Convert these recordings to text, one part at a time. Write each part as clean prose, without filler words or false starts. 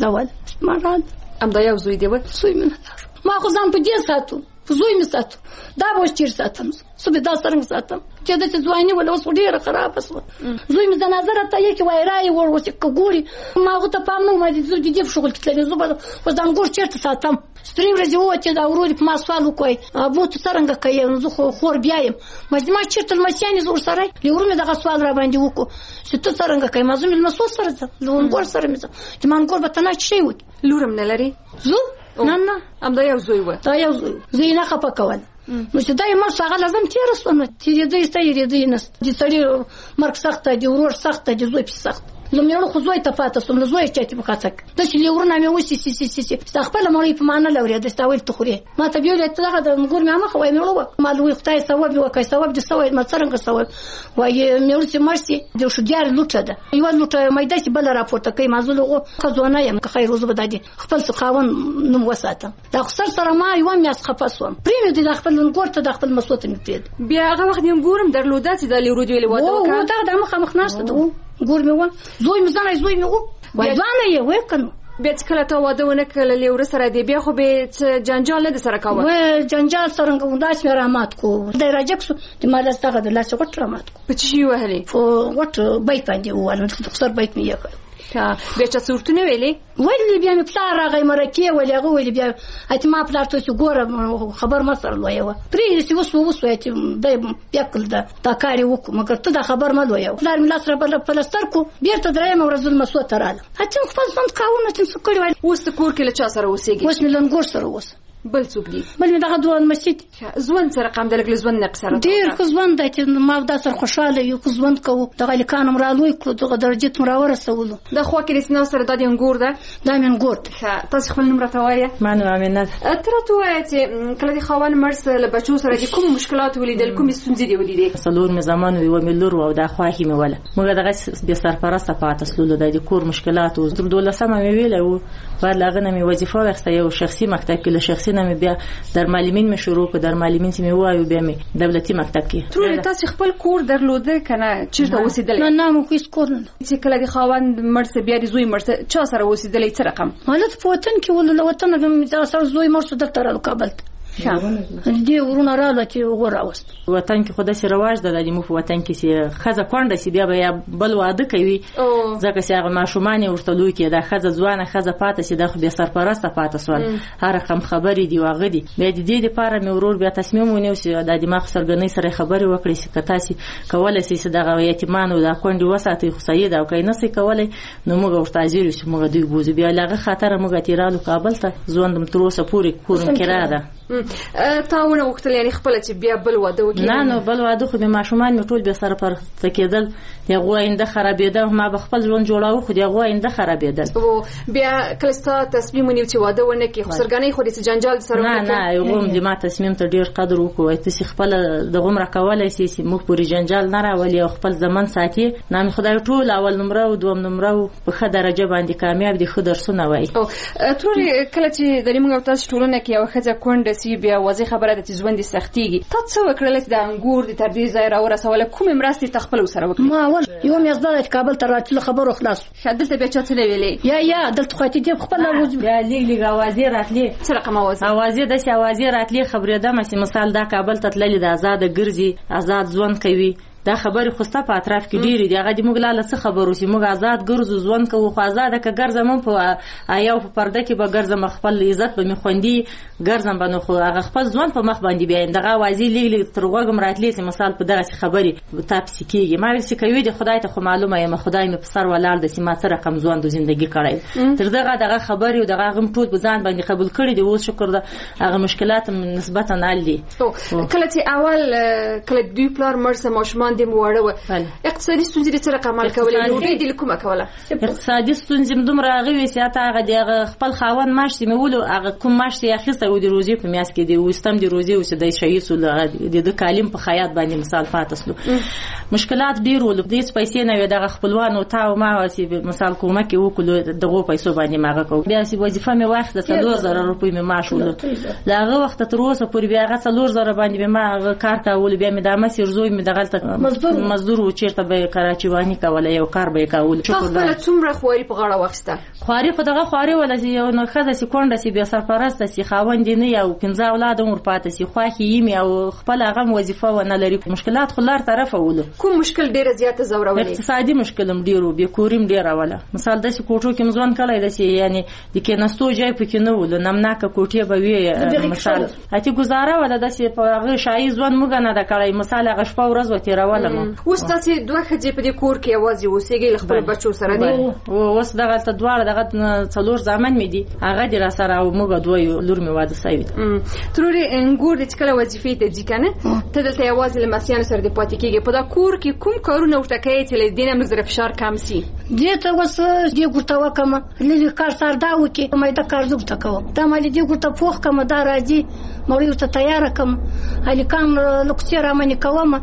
زول مراد همدا یو زوی دی و زوی مې ما خو ځان په دې ساتو زوی مې ساتو دا به اوس چیرې ساتم زه به دا څرنګه ساتم چې داسې ځواني ولا اوس ډېره خرابه شوه زوی مې جنازه راته یې وایي رایې وړ اوس که ګوري ما هغه ته پام نه وم زه د دې په شغل کې تللې زه به اوس دا انګور چېرته ساتم سپرې ورځې ووتې دا ورور یې په ما سوال وکړی ابو ته څرنګه کوې زه خو خور بیا یم ما چېرته لمسیانې زه ورسره له ورور مې دغه سوال را باندې وکړو چې ته څرنګه کوې ما زه مې لمسو سره ځم له انګور سره مې ځم چې ما انګور به ته نه شی وکړي لور هم نه لري زه نه همدا یو زوی و دا یو زوی زه یې نه خفه کوله نو چې دا یې مړ شو هغه لازم تېره شوه تېرېدی شته یېرېدی نشته د سړي مرګ سخت دی د ورور سخت دی د زوی پسې سخت له مېړه خو زوی ته پاته شوم له زوی چا چې په خاطر داسې له ورونه مې وسي ستا خپله مړی په ما نه لورېده ستا ویل ته خورې ما ته بیا ویل دغه د انګور مې مخه وایي مېړه وه ما وایي خدای ثواب یې وکړی ثواب دې څه وایي ما څرنګه ثواب وایي مېړه چې مړ شي د شودیار لوټه ده یوه لوټه میده چې بله راپورته کوي ما زه له هغو ښځو نه یم که خیر زه به دا د خپل خاوند نوم وساتم دا خو سره ما یوه میاشت خفه شوم پرېمېدې دا خپل انګور ته دا خپل مسو ته مې پرېږده بیا هغه وخت یې انګور هم درلوده چې دا له ورور ویلې واده وکړه دغه دا مخامخ ناسته ده ګور مې و زوی مې ځان زوی مې و وای ځانه یې وای کنه بیا چې کله ته واده ونه کړل له ور سره دی بیا خو به جنجال نه سره کاوه و جنجال څنګه وداس مې رحمت کو د راجک سو د ما دغه د لاس غټ رحمت کو په چی وهلې په غټ بیت باندې ووالم د خسر بیت مې یې بیا چې صورتونه ویلې ولې بیا مې پلار راغی مرکه ولې هغه ولې بیا اته ما پلار ته چې ګوره خبر ما سره لوي و پرې چې وسو چې د بیا کول دا کار وکړو مګر ته دا خبر ما لوي پلار مې لاس را بل پلستر کو بیرته درېم ورځ مسو تراله اته خپل څنګه کاونه چې څه کړی وای اوس ته کور کې له چا سره اوسېږي اوس مې لنګور سره اوس بل څوک دی بل مې دغه دوه مسجد ځوان سره قام د لګل ځوان نقص سره ډیر ځوان دی چې ما دا سره خوشاله یو ځوان کو دغه لیکان مرالوي کړو دغه درجه تمرا ورسولو د خو کې رسنه سره د انګور ده دا من ګور تاسو خپل نمبر توایه مانو امینه تر ته وایي چې کله د خوان مرس له بچو سره د کوم مشکلات ولیدل کوم ستونزې دی ولیدل څلور مې زمان وی ملور او د خواهی مې ولا موږ دغه به سرپرسته پاتې سلول د کور مشکلات او تر 12 مې ویل او بعد لاغه مې وظیفه واخسته یو شخصي مکتب کې له شخصي نه مې بیا در معلمین مې شروع کو در معلمین چې مې وایو بیا مې دولتي مکتب کې تر تاسو خپل کور درلوده کنه چیرته اوسېدل نه مو هیڅ کور نه چې کله د خوان مرس بیا د زوی مرس چا سره اوسېدل څه رقم حالت په وطن کې ول وطن د سر زوی مرس د تر کابل دې ورونه رااله چې وراوست وطن کې خدای سي رواج ده د مو په وطن کې سي خزه کونډه سي بیا بل واده کوي ځکه چې هغه ماشومان ورته لوي کې دا خزه ځوانه خزه پاتې سي د خو به سرپرسته پاتې سوال هر رقم خبرې دی واغ دي بیا د دې لپاره مې ورور بیا تصمیم ونیو چې د دماغ سرګنۍ سره خبرې وکړي چې کتا سي کولای سي دغه یتیمان او د کونډي وساتي خو سید او کینې سي کولای نو موږ ورته ازیر چې موږ دوی بوزو بیا لغه خطر موږ تیرالو کابل ته ځوندم تر اوسه پوری کورم کرا ده تاونه وختل یعنی خپل چې بیا بل واده وکړي نه نو بل واده خو به ماشومان مې ټول به سره پر تکیدل دغه آینده خرابېده ما به خپل ژوند جوړاو خو دغه آینده خرابېدل او بیا کلستا تصمیم ونیو چې واده ونه کې خو سرګنۍ خو د جنجال سره نه یو هم د ما تصمیم ته ډیر قدر وکوي ته خپل د غمره کولای سي چې موږ پوری جنجال نه راولي او خپل ځمن ساتي نام خدای ټول اول نمره او دوم نمره په ښه درجه باندې کامیاب دي خو درسونه وای او تر کله چې د موږ تاسو ټولنه کې یو خځه کونډه سی بیا وځي خبره د ژوند سختيږي تاسو وکړل چې د انګور د تر دې ځای را ورسول کوم مرستې تخپل سره وکړي ما اول یو مې زده کابل ته راتله خبرو خلاص دلته بیا چاته ویلې یا دلته خو ته خپل روز بیا لیګ اوازې راتلې څه رقم اوازې د اوازې راتلې خبرې ده مې مثال دا کابل ته تللی د آزاد ګرځي آزاد ژوند کوي دا خبر خوسته په اطراف کې ډیری دی هغه د موږ لاله څه خبرو چې موږ آزاد ګرځو ځوان کوو خو آزاد ک ګرځم په یو په پرده کې به ګرځم خپل عزت به می خوندي ګرځم بنو خو هغه خپل ځوان په مخ باندې بیا دغه وازی لیګ تر وګم راتلې چې مثال په دغه خبري تاسو کېږي ما ویل چې کوي د خدای ته خو معلومه یم خدای می په سر ولال د سیمه تر رقم ځوان د ژوندۍ کړای تر دغه خبري او دغه غم ټول په ځان باندې قبول کړی دی اوس شکر ده هغه مشکلات نسبتا نال دي کله چې اول کله دوی پلار مرسه ماشومان دې موړه اقتصادي ستونزې سره عمل کولای نو دې کومه کوله اقتصادي ستونزې دومره غوي سیاته هغه د خپل خاون ماش سیمه ولو هغه کوم ماش یې اخیسته او د روزي په میاس کې دی وستم د روزي او د شهید سول د کالم په خیاط باندې مثال پاتسلو مشکلات ډیر ول د هیڅ پیسې نه وي دغه خپلوانو تا او ما واسي مثال کومک وکړو دغه پیسو باندې ماغه کو بیا سي وظیفه مې واخله 3000 روپۍ مې معاش ول دغه وخت تر اوسه پورې بیا هغه 3000 باندې ما کار کاول بیا مې د مسیر زوی مې دغه مزدور و چیرته به کراچي وانی کوله یو کار به کاول خپل څومره خواري په غاړه واخسته خواري خو دغه خواري ولې یو نه خزه سي کونډه سي بیا سرپرست سي خاوند نه یو 15 اولاد عمر پاتې سي خواخي یمي او خپل هغه وظیفه و نه لري مشکلات خلار طرف اول کوم مشکل ډیره زیاته زورولې اقتصادي مشکلم ډیرو به کوریم ډیر اوله مثال د کوټو کې مزون کړای د سي یعنی د کې نستو جای پکې نه ول نمناکه کوټه به وي مثال اته گزاره ولا د سي په هغه شای ځوان موږ نه د کړای مثال هغه شپه ورځ وته راولم اوس تاسو دوه خځې په دې کور کې आवाज اوسېږي خپل بچو سره دی اوس دغه ته دواړه دغه څلور ځامن مې دي هغه د را سره او موږ دوی لور مې واده سوي تروري انګور د کله وظیفې ته ځي کنه ته دلته आवाज لمسیان سره د پاتې کېږي په دا کور کې کوم کارونه ورته کوي چې له دینه موږ فشار کم سي دې ته وس دې ګټه وکم لږ کار سره دا وکي مې دا کار زوب تکو دا مې دې ګټه پوخ کم دا راځي مړیو ته تیار کم هلي کام لوکسي را منی کوم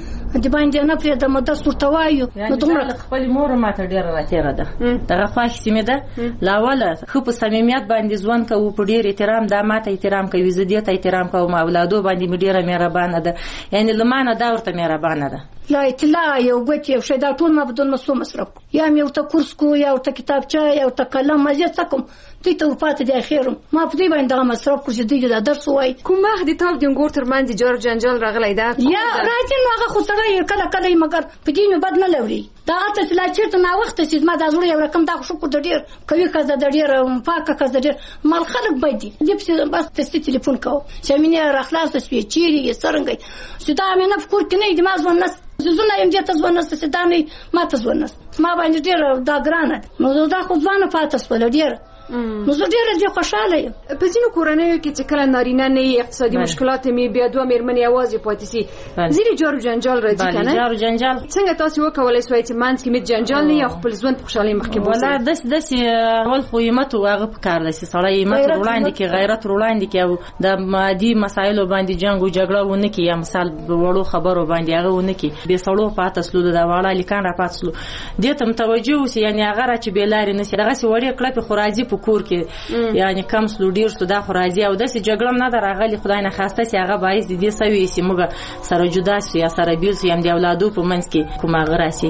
د باندې نه پرې د مدرس ورته وایو نو دومره خپل مور ماته ډیره راتیره ده دغه خواښ سیمه ده لاوله خو په صمیمیت باندې ځوان کوو په ډیر احترام دا ماته احترام کوي زديت احترام کوم اولادو باندې ډیره مهربانه ده یعنی لمانه دا ورته مهربانه ده لا اطلاع یو ګوت یو شی دا ټول ما بدون مسو مصرف یا مې ورته کورس کو یا ورته کتابچه یا ورته قلم مزه تکم دې ته پاتې د اخر ما په دې باندې مصرف کو چې دې دا درس وای کومه د تاب د انګور ترمنځ جوړ جنجال راغلی دا یا راځي نو هغه خو سره کله کله مګر په دې مې بد نه لوري دا اته لا چیرته نا وخت چې ما دا زوړ یو رقم دا شو کو د ډیر کوي کزه د ډیر پاکه کزه ډیر مال خلک بدي دې په بس تاسو ټلیفون کو چې مینه راخلاص سپی چیرې سرنګي چې دا مې نه فکر کني د ما ځون نس زونه یم دې تاسو ونس چې دا نه ما تاسو ونس ما باندې ډیر دا ګرانه نو دا خو ځوانه پاتې سول ډیر نو زه ډېره دې خوشاله یم په ځینو کورنیو کې چې کله نارینه نه اقتصادي مشکلات می بیا دوه مېرمنې आवाज پاتې سي ځینې جارو جنجال راځي کنه جارو جنجال څنګه تاسو وکولای شئ چې مانځ کې می جنجال نه یا خپل ژوند په خوشالۍ مخکې ولا داس اول خو یمت او هغه په کار لسی سړی یمت وړاندې کې غیرت وړاندې کې او د مادي مسایلو باندې جنگ او جګړه ونه کې یا مثال وړو خبرو باندې هغه ونه کې به سړو پاتسلو د واړه لیکان را پاتسلو دې ته متوجه اوسې یعنی هغه را چې بیلاری نشي دغه سی وړي کړه په خراجي په کور کې یعنی کم سلو ډیر ست دا خو راځي او د سي جګړم نه دراغلي خدای نه خواسته سي هغه باعث دي سوي سي موږ سره جدا سي یا سره بیل سي هم دی اولادو په منځ کې کومه غراسي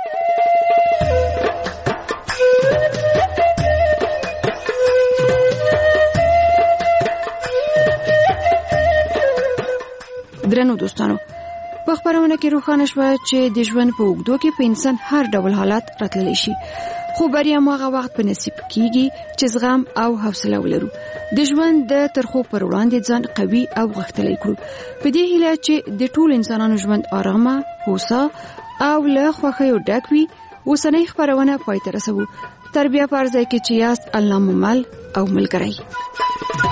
درنو دوستانو په خبرونه کې روښانه شوه چې د ژوند په اوږدو کې په انسان هر ډول حالات راتللی شي خو بریا مو هغه وخت په نصیب کیږي چې زغم او حوصله ولرو د ژوند د ترخو پر وړاندې ځان قوي او غښتلی کړو په دې هیله چې د ټول انسانانو ژوند آرامه هوسا او له خوښیو ډک وي اوسنۍ خبرونه پای ته رسوو تر بیا په ځای کې چې یاست الله مو مل او ملګری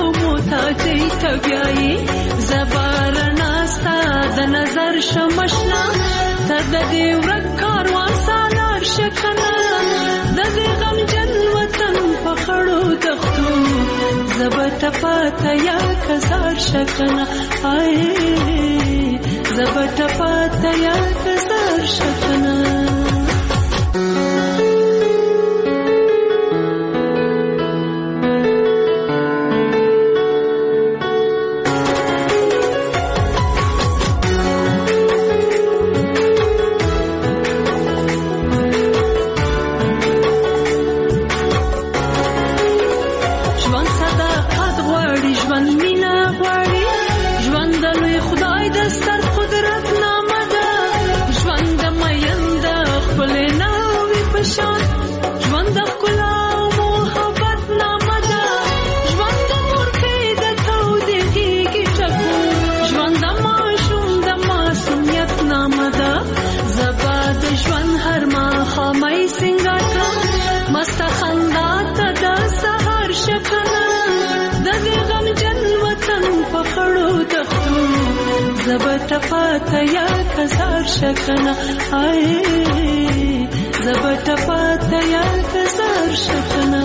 زبارنا ستا د نظر شمشنا د دې ورک کاروان سالار شکنه د دې غمجن وطن په خړو دښتو زبت پاته یا کزار شکنه آی زبت پاته یا کزار شکنه زبت پاته یا کزار شکنه آی زبت پاته یا کزار شکنه